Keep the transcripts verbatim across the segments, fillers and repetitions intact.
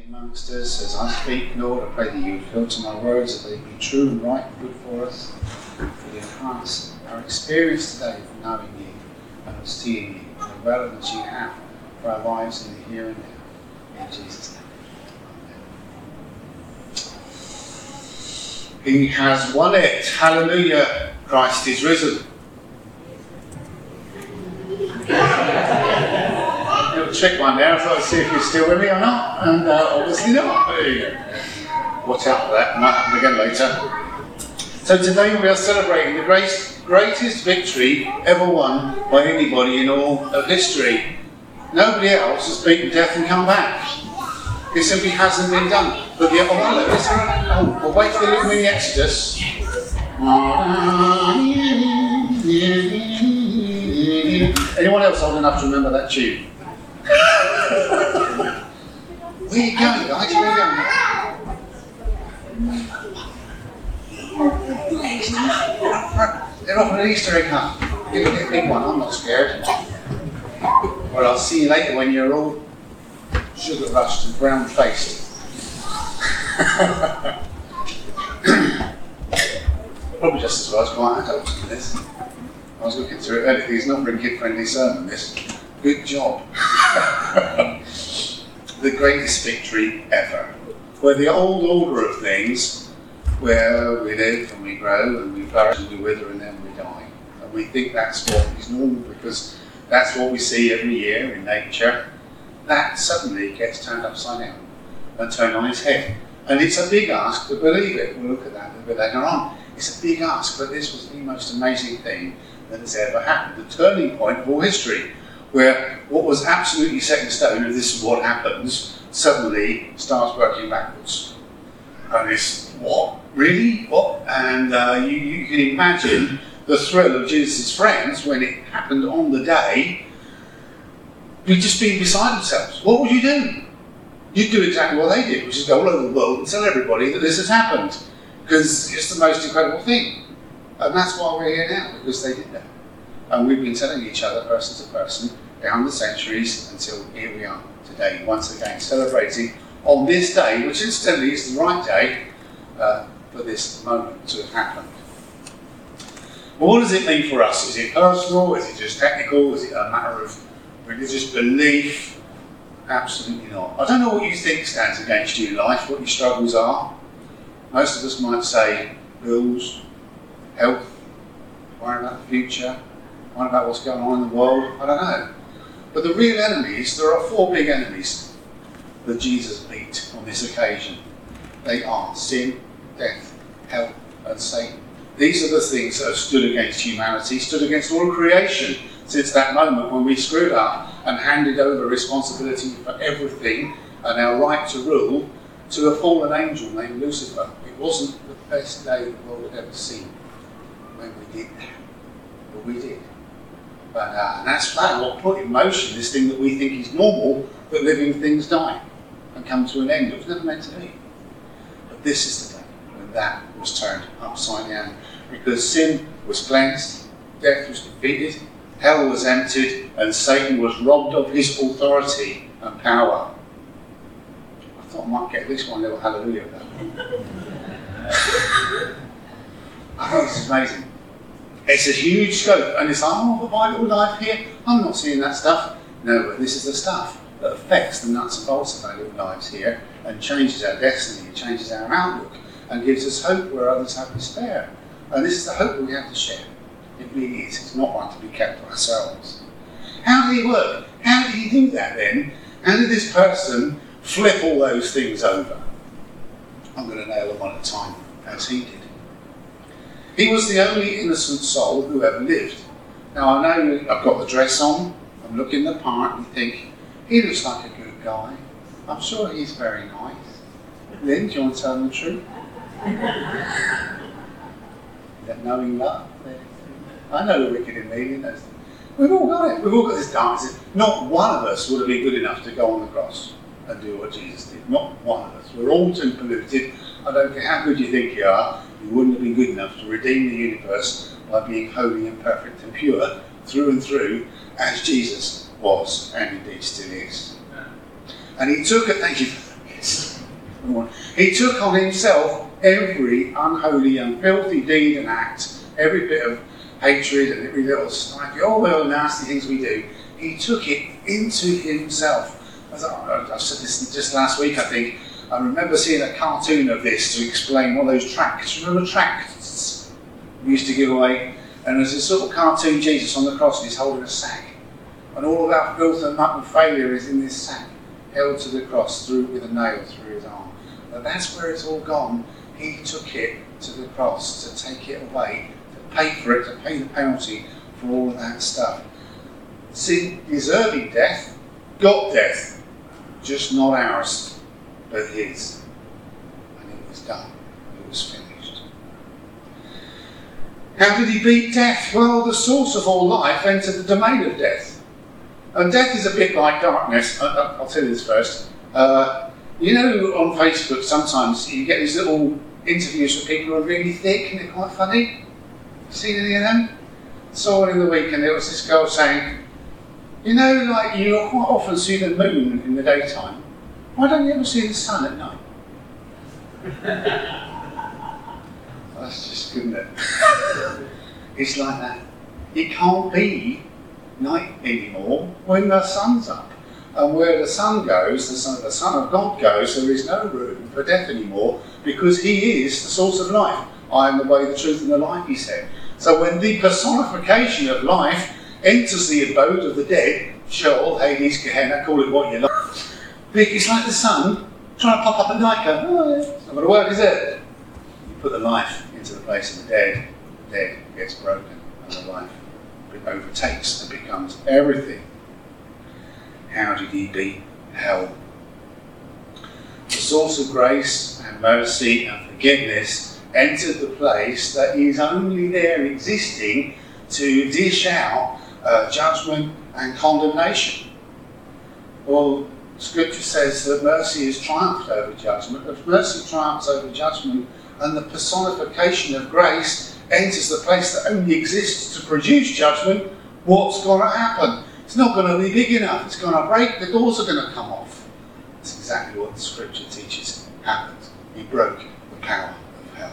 amongst us as I speak, Lord. I pray that you would filter my words, that they be true and right and good for us. That you enhance our experience today of knowing you and of seeing you and the relevance you have for our lives in the here and now. In Jesus' name. Amen. He has won it. Hallelujah. Christ is risen. Little trick one there. I thought I'd see if you're still with me or not, and uh, obviously not. There you go. Watch out for that. Might happen again later. So today we are celebrating the great, greatest victory ever won by anybody in all of history. Nobody else has beaten death and come back. It simply hasn't been done. But the, oh, hello, is there a, oh, we'll wait for the little mini Exodus. Anyone else old enough to remember that tune? Where are you going, guys? Where are you going? They're offering an Easter egg hunt. Give me a big one, I'm not scared. Well, I'll see you later when you're all sugar rushed and brown faced. Probably just as well as quite adult in this. I was looking through it earlier. It's not a very kid-friendly sermon, this. Good job. The greatest victory ever. Where the old order of things, where we live and we grow and we flourish and we wither and then we die. And we think that's what is normal because that's what we see every year in nature. That suddenly gets turned upside down and turned on its head. And it's a big ask to believe it. We'll look at that a little bit later on. It's a big ask, but this was the most amazing thing that has ever happened. The turning point of all history, where what was absolutely set in stone, and this is what happens, suddenly starts working backwards. And it's, what? Really? What? And uh, you, you can imagine the thrill of Jesus' friends when it happened on the day. We'd just be beside themselves. What would you do? You'd do exactly what they did, which is go all over the world and tell everybody that this has happened. Because it's the most incredible thing. And that's why we're here now, because they did that. And we've been telling each other, person to person, down the centuries until here we are today, once again, celebrating on this day, which incidentally is the right day uh, for this moment to have happened. Well, what does it mean for us? Is it personal? Is it just technical? Is it a matter of religious belief? Absolutely not. I don't know what you think stands against you in life, what your struggles are. Most of us might say bills, health, worrying about the future, worrying about what's going on in the world, I don't know. But the real enemies, there are four big enemies that Jesus beat on this occasion. They are sin, death, hell, and Satan. These are the things that have stood against humanity, stood against all creation since that moment when we screwed up and handed over responsibility for everything and our right to rule to a fallen angel named Lucifer. It wasn't the best day the world had ever seen when we did that, but we did. But, uh, and that's that, what put in motion this thing that we think is normal, that living things die and come to an end. It was never meant to be. But this is the day when that was turned upside down, because sin was cleansed, death was defeated, hell was emptied, and Satan was robbed of his authority and power. I thought I might get at least one little hallelujah about that. I think this is amazing. It's a huge scope, and it's like, oh, but my little life here, I'm not seeing that stuff. No, but this is the stuff that affects the nuts and bolts of our little lives here and changes our destiny, and changes our outlook, and gives us hope where others have despair. And this is the hope that we have to share. It really is. It's not one to be kept for ourselves. How did he work? How did he do that then? How did this person flip all those things over? I'm going to nail them one at a time, as he did. He was the only innocent soul who ever lived. Now I know I've got the dress on, I'm looking the part and think, he looks like a good guy. I'm sure he's very nice. Lynn, do you want to tell him the truth? That knowing love? I know the wicked in me, you know. We've all got it. We've all got this darkness. Not one of us would have been good enough to go on the cross and do what Jesus did. Not one of us. We're all too polluted. I don't care how good you think you are, you wouldn't have been good enough to redeem the universe by being holy and perfect and pure through and through, as Jesus was and indeed still is. And he took it, thank you, this. He took on himself every unholy and filthy deed and act, every bit of hatred and every little snipey, all the little nasty things we do. He took it into himself. As I, I said this just last week, I think. I remember seeing a cartoon of this to explain one of those tracts. Remember tracts we used to give away? And there's this little cartoon Jesus on the cross and he's holding a sack. And all of our filth and muck and failure is in this sack, held to the cross through with a nail through his arm. But that's where it's all gone. He took it to the cross to take it away, to pay for it, to pay the penalty for all of that stuff. Sin deserving death, got death, just not ours, but his. And it was done. It was finished. How did he beat death? Well, the source of all life entered the domain of death. And death is a bit like darkness. I'll tell you this first. Uh, you know, on Facebook sometimes you get these little interviews with people who are really thick and they're quite funny. Seen any of them? Saw one in the week and there was this girl saying, you know, like you quite often see the moon in the daytime. Why don't you ever see the sun at night? That's just good, isn't it? It's like that. It can't be night anymore when the sun's up. And where the sun goes, the son, the son of God goes, there is no room for death anymore because he is the source of life. I am the way, the truth and the life, he said. So when the personification of life enters the abode of the dead, Sheol, Hades, Gehenna, call it what you like. It's like the sun trying to pop up at night, go, oh, it's not going to work, is it? You put the life into the place of the dead, the dead gets broken, and the life overtakes and becomes everything. How did he beat hell? The source of grace and mercy and forgiveness entered the place that is only there existing to dish out uh, judgment and condemnation. Well, Scripture says that mercy is triumphed over judgment. If mercy triumphs over judgment and the personification of grace enters the place that only exists to produce judgment, what's going to happen? It's not going to be big enough. It's going to break. The doors are going to come off. That's exactly what the Scripture teaches happened. He broke the power of hell.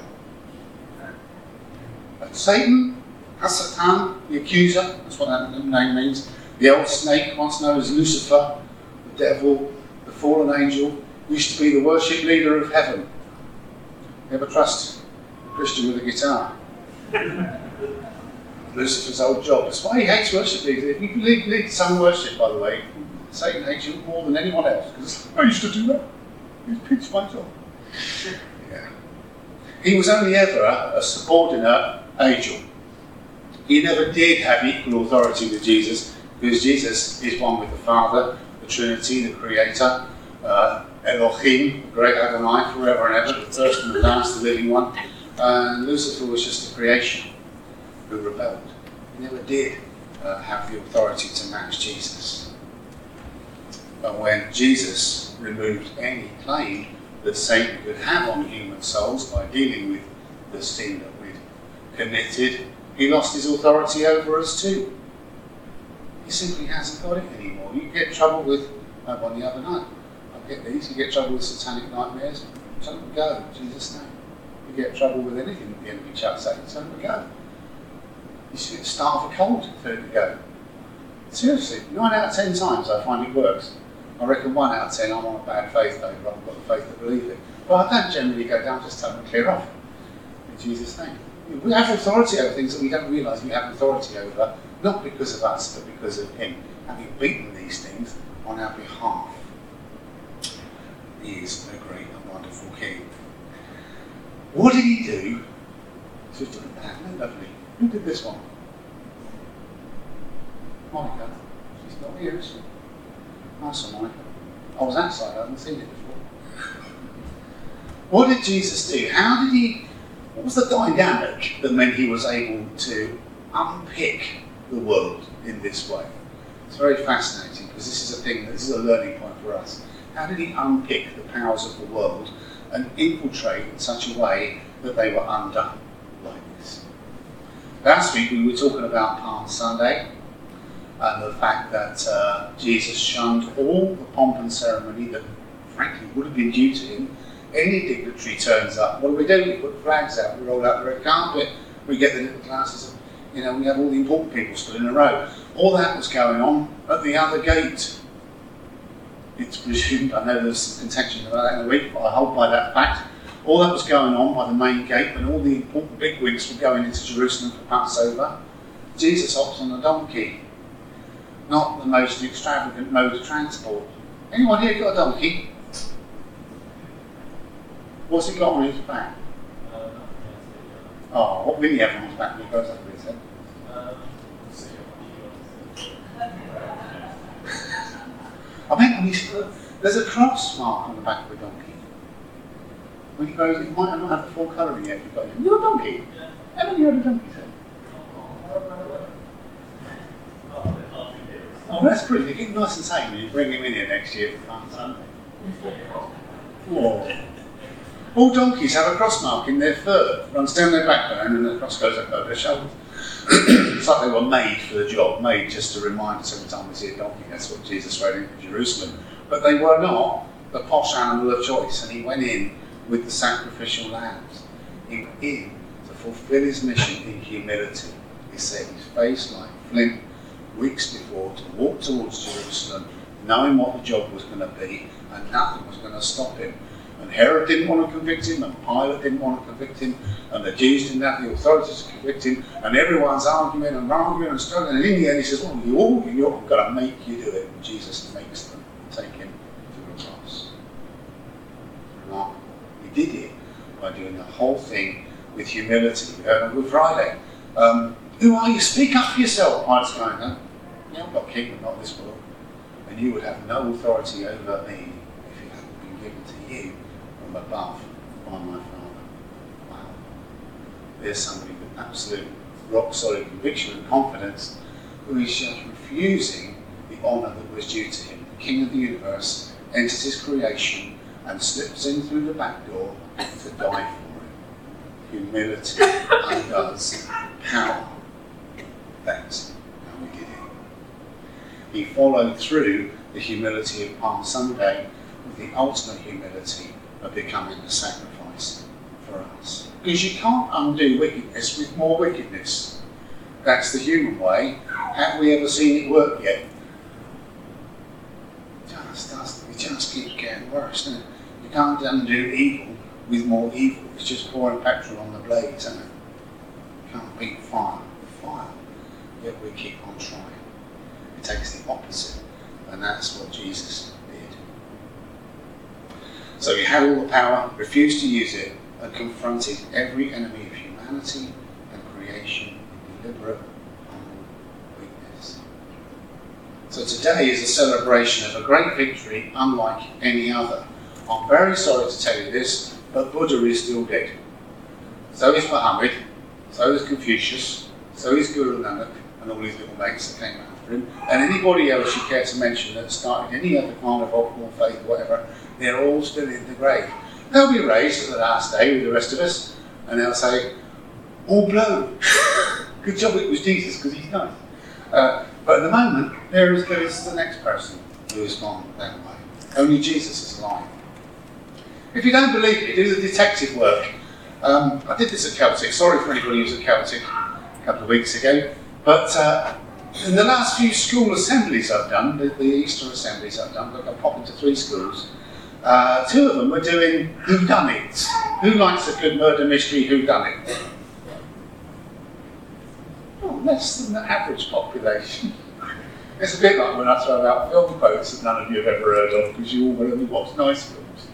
And Satan, Hasatan, the accuser, that's what that name means, the old snake, once known as Lucifer, the devil, the fallen angel, used to be the worship leader of heaven. Never trust a Christian with a guitar. Lucifer's old job. That's why he hates worship leaders. If you lead, lead some worship, by the way, Satan hates you more than anyone else. Because I used to do that. He's pinched my job. Yeah. He was only ever a subordinate angel. He never did have equal authority with Jesus, because Jesus is one with the Father, the Trinity, the Creator, uh, Elohim, the great Adonai, forever and ever, the first and the last, the living one. And Lucifer was just a creation who rebelled. He never did uh, have the authority to match Jesus. But when Jesus removed any claim that Satan could have on human souls by dealing with the sin that we'd committed, he lost his authority over us too. He simply hasn't got it anymore. You get trouble with, uh, one the other night, I get these, you get trouble with satanic nightmares, tell them to go, in Jesus' name. You get trouble with anything that the enemy chucks at you, tell them to go. You should start with a cold, tell them to go. Seriously, nine out of ten times I find it works. I reckon one out of ten I'm on a bad faith day, but I've got the faith to believe it. But I don't generally go down, just tell them to clear off. In Jesus' name. We have authority over things that we don't realise we have authority over, not because of us, but because of him, having beaten these things on our behalf. He is a great and wonderful King. What did he do? Just look at that, isn't that lovely? Who did this one? Monica. She's not here, is she? Nice one, Monica. I was outside, I haven't seen it before. What did Jesus do? How did he, what was the dynamic that meant he was able to unpick the world in this way? It's very fascinating because this is a thing, this is a learning point for us. How did he unpick the powers of the world and infiltrate in such a way that they were undone like this? Last week we were talking about Palm Sunday and the fact that uh, Jesus shunned all the pomp and ceremony that frankly would have been due to him. Any dignitary turns up, what do we do? We put flags out, we roll out the red carpet, we get the little classes of, you know, we have all the important people stood in a row. All that was going on at the other gate. It's presumed, I know there's some contention about that in a week, but I hold by that fact. All that was going on by the main gate when all the important bigwigs were going into Jerusalem for Passover. Jesus hops on a donkey. Not the most extravagant mode of transport. Anyone here got a donkey? What's he got on his back? Uh, Oh, what will he have on his back when he goes over his head? I mean, on his, there's a cross mark on the back of a donkey. When he goes, he might not have the full colouring yet. You've got him. You're a donkey. Haven't you had a donkey then? Oh, that's pretty. You keep him nice and tame and you bring him in here next year for Palm Sunday. Oh. All donkeys have a cross mark in their fur, runs down their backbone and the cross goes up over their shoulders. It's like they were made for the job, made just to remind us every time we see a donkey. That's what Jesus rode into Jerusalem. But they were not the posh animal of choice, and he went in with the sacrificial lambs. He went in to fulfill his mission in humility. He set his face like flint weeks before to walk towards Jerusalem, knowing what the job was going to be, and nothing was going to stop him. And Herod didn't want to convict him, and Pilate didn't want to convict him, and the Jews didn't have the authority to convict him, and everyone's arguing and arguing and struggling, and in the end he says, well, you all, you're going to make you do it. And Jesus makes them take him to the cross. Now, he did it by doing the whole thing with humility. We heard on Good Friday. Um, who are you? Speak up for yourself. Pilate's going, no, yeah, I'm not king, not this world. And you would have no authority over me if it hadn't been given to you from above by my Father. Wow. There's somebody with absolute rock-solid conviction and confidence who is just refusing the honour that was due to him. The King of the universe enters his creation and slips in through the back door to die for it. Humility undoes power. That's how we did it. He followed through the humility of Palm Sunday with the ultimate humility of becoming a sacrifice for us. Because you can't undo wickedness with more wickedness. That's the human way. Have we ever seen it work yet? It just doesn't. It just keeps getting worse, doesn't it? You can't undo evil with more evil. It's just pouring petrol on the blaze, isn't it? You can't beat fire with fire. Yet we keep on trying. It takes the opposite, and that's what Jesus did. So he had all the power, refused to use it, and confronted every enemy of humanity and creation in deliberate, humble weakness. So today is a celebration of a great victory unlike any other. I'm very sorry to tell you this, but Buddha is still dead. So is Muhammad, so is Confucius, so is Guru Nanak, and all his little mates that came after him, and anybody else you care to mention that started any other kind of optional faith or whatever, they're all still in the grave. They'll be raised at the last day with the rest of us, and they'll say, all blown. Good job it was Jesus, because he's nice. Uh, but at the moment, they're as good as the next person who has gone that way. Only Jesus is alive. If you don't believe me, do the detective work. Um, I did this at Celtic. Sorry for anybody who was at Celtic a couple of weeks ago. But uh, in the last few school assemblies I've done, the, the Easter assemblies I've done, I've popped into three schools, uh, two of them were doing whodunits. Who likes a good murder mystery whodunit? Oh, less than the average population. It's a bit like when I throw out film quotes that none of you have ever heard of, because you all only watch nice films.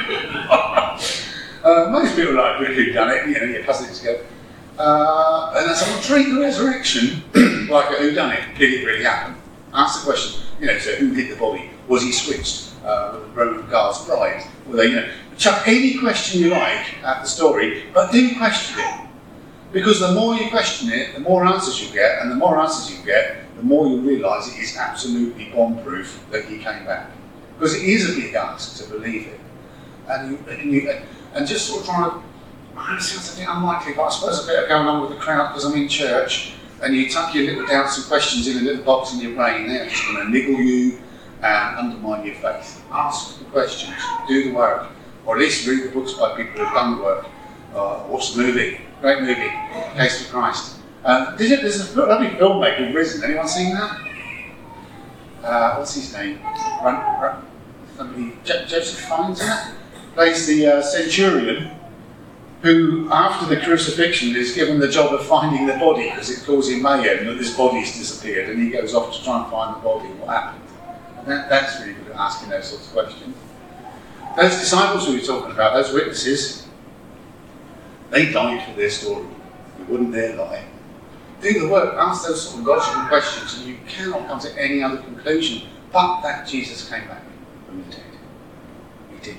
uh, most people like a good whodunit, you know, your cousins go, Uh, and that's, I will treat the resurrection like a whodunit. Did it really happen? Ask the question, you know, so who hit the body? Was he switched? Uh, with the Roman guard's bride? Were they, you know, chuck any question you like at the story, but do question it. Because the more you question it, the more answers you get, and the more answers you get, the more you realise it is absolutely bomb-proof that he came back. Because it is a big ask to believe it. And, you, and, you, and just sort of trying to, it sounds a bit unlikely, but I suppose a bit of going on with the crowd because I'm in church, and you tuck your little doubts and questions in a little box in your brain, they're just going to niggle you and undermine your faith. Ask the questions, do the work, or at least read the books by people who've done the work. Uh, watch the movie, great movie, Case for Christ. Um, did it, there's a lovely filmmaker in Risen. Anyone seen that? Uh, what's his name? Run, run, somebody, Jo- Joseph Fiennes, isn't it? Plays the uh, centurion who, after the crucifixion, is given the job of finding the body because it causing mayhem that this body's disappeared, and he goes off to try and find the body and what happened. And that, that's really good at asking those sorts of questions. Those disciples we were talking about, those witnesses, they died for their story. It wouldn't dare lie. Do the work, ask those sort of logical questions, and you cannot come to any other conclusion but that Jesus came back from the dead. He did.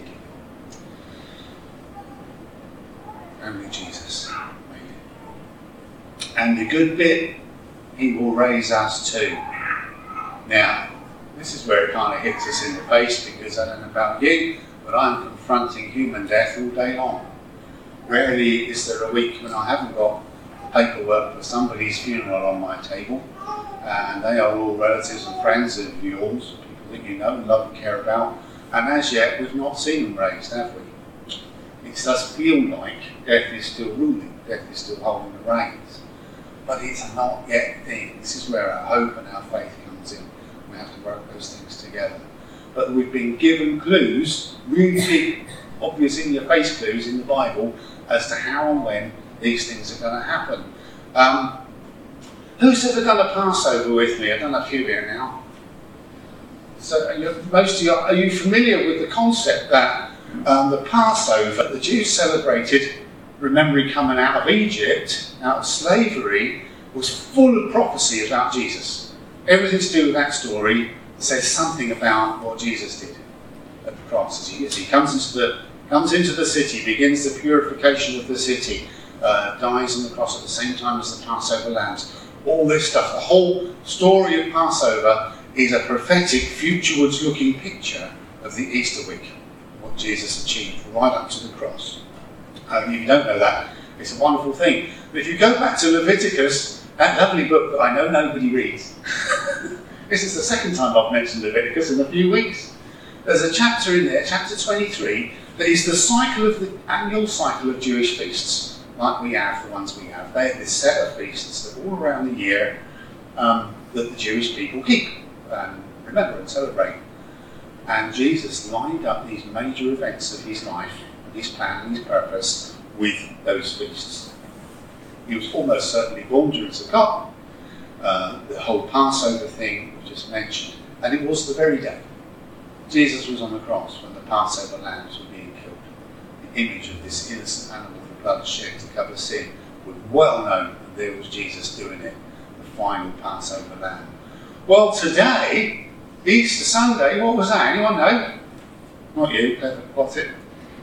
Only Jesus made it. And the good bit, he will raise us too. Now, this is where it kind of hits us in the face, because I don't know about you, but I'm confronting human death all day long. Rarely is there a week when I haven't got paperwork for somebody's funeral on my table, uh, and they are all relatives and friends of yours, people that you know and love and care about, and as yet we've not seen them raised, have we? It does feel like death is still ruling, death is still holding the reins, but it's a not yet thing. This is where our hope and our faith comes in. We have to work those things together. But we've been given clues, really big, obvious in your face clues in the Bible, as to how and when these things are going to happen. Um, who's ever done a Passover with me? I've done a few here now. So are you, most of you, are you familiar with the concept that um, the Passover, the Jews celebrated, remembering coming out of Egypt, out of slavery, was full of prophecy about Jesus. Everything to do with that story says something about what Jesus did at the cross. As he, as he comes into the comes into the city, begins the purification of the city, uh, dies on the cross at the same time as the Passover lambs. All this stuff, the whole story of Passover is a prophetic, futurewards looking picture of the Easter week, what Jesus achieved right up to the cross. Um, if you don't know that, it's a wonderful thing. But if you go back to Leviticus, that lovely book that I know nobody reads, this is the second time I've mentioned Leviticus in a few weeks. There's a chapter in there, chapter twenty-three, that is the cycle of the annual cycle of Jewish feasts, like we have, the ones we have. They have this set of feasts that all around the year um, that the Jewish people keep and remember and celebrate. And Jesus lined up these major events of his life, and his plan and his purpose with those feasts. He was almost certainly born during Sukkot, uh, the whole Passover thing we just mentioned, and it was the very day Jesus was on the cross when the Passover lambs were being killed. The image of this innocent animal, the blood shed to cover sin, was well known that there was Jesus doing it, the final Passover lamb. Well, today, Easter Sunday, what was that? Anyone know? Not you, what's it?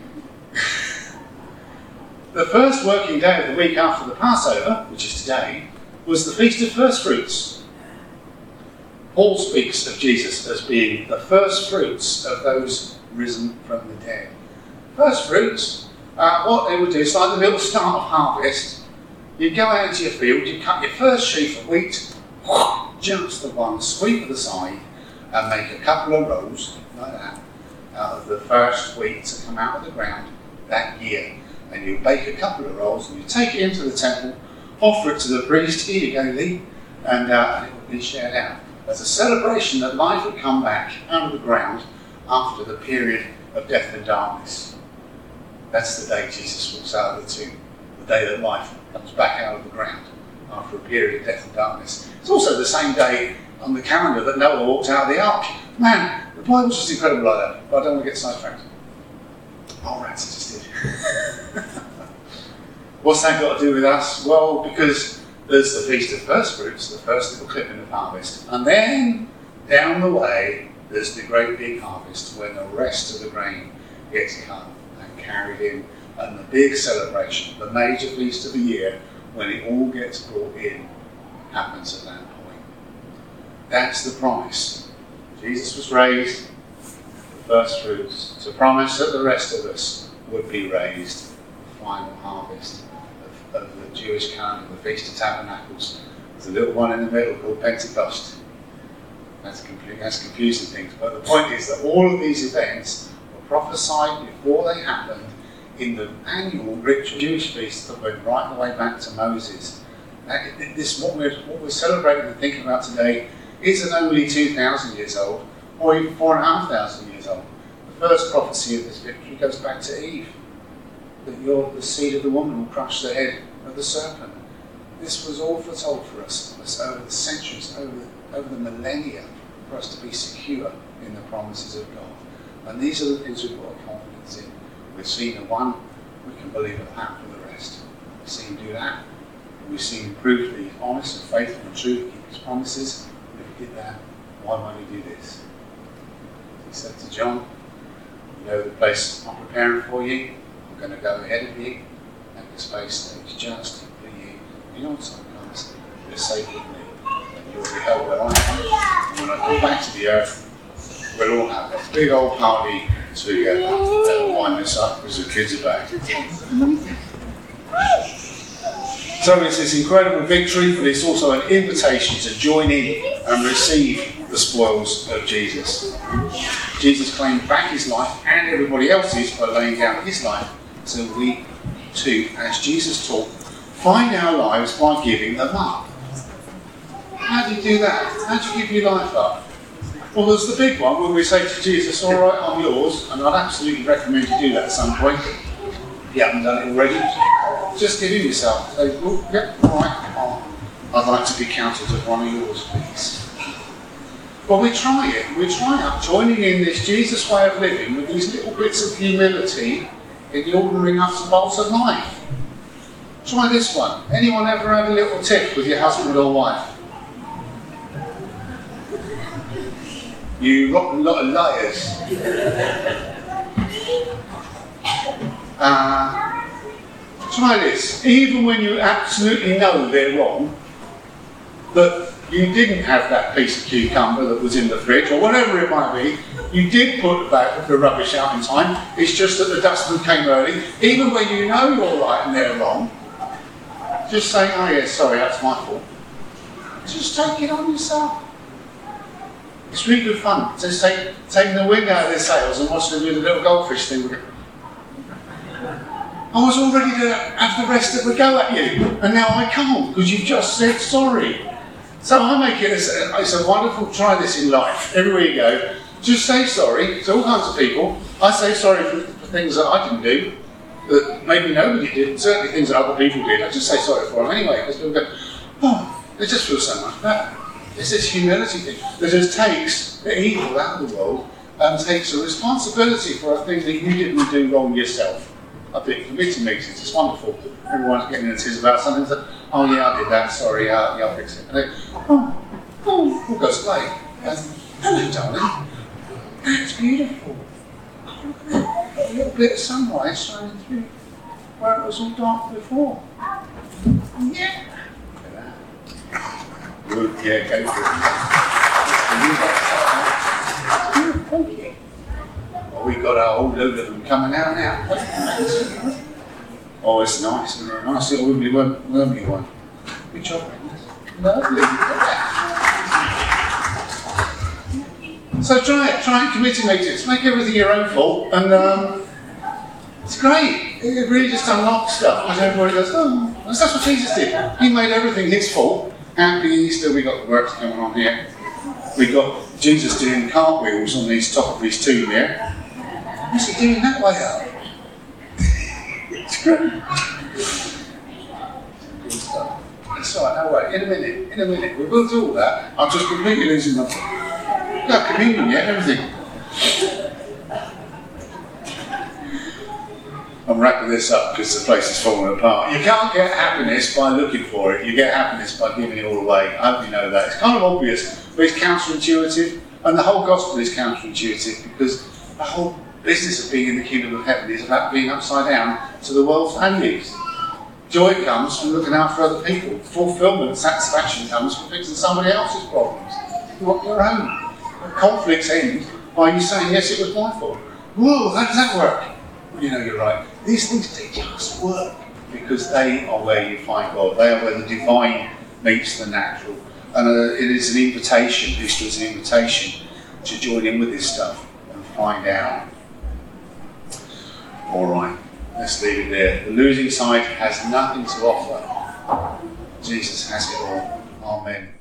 The first working day of the week after the Passover, which is today, was the Feast of First Fruits. Paul speaks of Jesus as being the first fruits of those risen from the dead. First fruits, uh, what they would do, it's like the little start of harvest. You'd go out into your field, you'd cut your first sheaf of wheat, just the one, sweep of the side, and make a couple of rows, like that, out of the first wheat to come out of the ground that year. And you bake a couple of rolls, and you take it into the temple, offer it to the priest, here you go, Lee, and, uh, and it would be shared out. As a celebration that life would come back out of the ground after the period of death and darkness. That's the day Jesus walks out of the tomb, the day that life comes back out of the ground after a period of death and darkness. It's also the same day on the calendar that Noah walked out of the ark. Man, the Bible's just incredible like that, but I don't want to get sidetracked. Oh, rats, I just did. What's that got to do with us? Well, because there's the Feast of First Fruits, the first little clipping of harvest. And then, down the way, there's the great big harvest when the rest of the grain gets cut and carried in. And the big celebration, the major feast of the year, when it all gets brought in, happens at that point. That's the promise. Jesus was raised, the first fruits, to promise that the rest of us would be raised, the final harvest of the Jewish calendar, the Feast of Tabernacles. There's a little one in the middle called Pentecost. That's, complete, that's confusing things. But the point is that all of these events were prophesied before they happened in the annual ritual Jewish feast that went right the way back to Moses. That, this what we're, what we're celebrating and thinking about today isn't only two thousand years old, or even four and a half thousand years old. The first prophecy of this victory goes back to Eve, that you're the seed of the woman will crush the head of the serpent. This was all foretold for us over the centuries, over the, over the millennia, for us to be secure in the promises of God. And these are the things we've got confidence in. We've seen the one, we can believe it will happen for the rest. We've seen him do that. We've seen him prove that he's honest and faithful and true to keep his promises. And if he did that, why won't he do this? He said to John, you know the place I'm preparing for you. I'm going to go ahead of you, make the space stage just for you. You know what time comes, you're safe with me, and you'll be held where I am. And when I come back to the earth, we'll all have a big old party together. They'll wind this up because the kids are back. So it's this incredible victory, but it's also an invitation to join in and receive the spoils of Jesus. Jesus claimed back his life and everybody else's by laying down his life, so we too, as Jesus taught, find our lives by giving them up. How do you do that? How do you give your life up? Well, there's the big one when we say to Jesus, all right, I'm yours, and I'd absolutely recommend you do that at some point. If you haven't done it already, just give him yourself. Say, well, yeah, all right, oh, I'd like to be counted as one of yours, please. But we try it. We try up joining in this Jesus way of living with these little bits of humility in the ordinary nuts and bolts of life. Try this one. Anyone ever had a little tiff with your husband or wife? You rotten lot of liars. Uh, try this. Even when you absolutely know they're wrong, but you didn't have that piece of cucumber that was in the fridge, or whatever it might be, you did put the, the rubbish out in time, it's just that the dustman came early. Even when you know you're right and they're wrong, just saying, oh yeah, sorry, that's my fault. Just take it on yourself. It's really good fun. Just take, taking the wind out of their sails and watching them do the little goldfish thing with it. I was all ready to have the rest of a go at you, and now I can't because you've just said sorry. So I make it as a, it's a wonderful try this in life. Everywhere you go, just say sorry to all kinds of people. I say sorry for, for things that I didn't do, that maybe nobody did, and certainly things that other people did. I just say sorry for them anyway, because people go, oh, it just feels so much better. It's this humility thing that just takes the evil out of the world and takes a responsibility for a thing that you didn't do wrong yourself. I think committee meetings, it's wonderful. Everyone's getting into tears about something. So, oh yeah, I did that. Sorry, uh, yeah, I'll fix it. And they, oh, oh, all goes away. And hello, darling. That's beautiful. Look at that. A little bit of sunrise shining through where it was all dark before. Yeah. Look at that. Good. Yeah, go for it. Good, thank you. Well, we've got a whole load of them coming out now. Oh, it's nice, isn't it? Nice little wibbly wormy one. Good job, lovely. So try it, try it, committee meetings. Make everything your own fault, and um, it's great. It really just unlocks stuff. Because everybody goes, oh, that's what Jesus did. He made everything his fault. Happy Easter, we got the works going on here. We got Jesus doing cartwheels on the top of his tomb here. What's he doing that way up? It's great. Good stuff. It's alright, no way. In a minute, in a minute. We will do all that. I'm just completely losing my... No communion yet, everything. I'm wrapping this up because the place is falling apart. You can't get happiness by looking for it. You get happiness by giving it all away. I hope you know that. It's kind of obvious, but it's counterintuitive. And the whole gospel is counterintuitive because the whole business of being in the kingdom of heaven is about being upside down to the world's values. Joy comes from looking out for other people. Fulfillment, satisfaction comes from fixing somebody else's problems. You want your own. Conflicts end by you saying, yes, it was my fault. Whoa, how does that work? Well, you know you're right. These things, they just work because they are where you find God. They are where the divine meets the natural. And uh, it is an invitation, Easter is an invitation to join in with this stuff and find out. Alright, let's leave it there. The losing side has nothing to offer. Jesus has it all. Amen.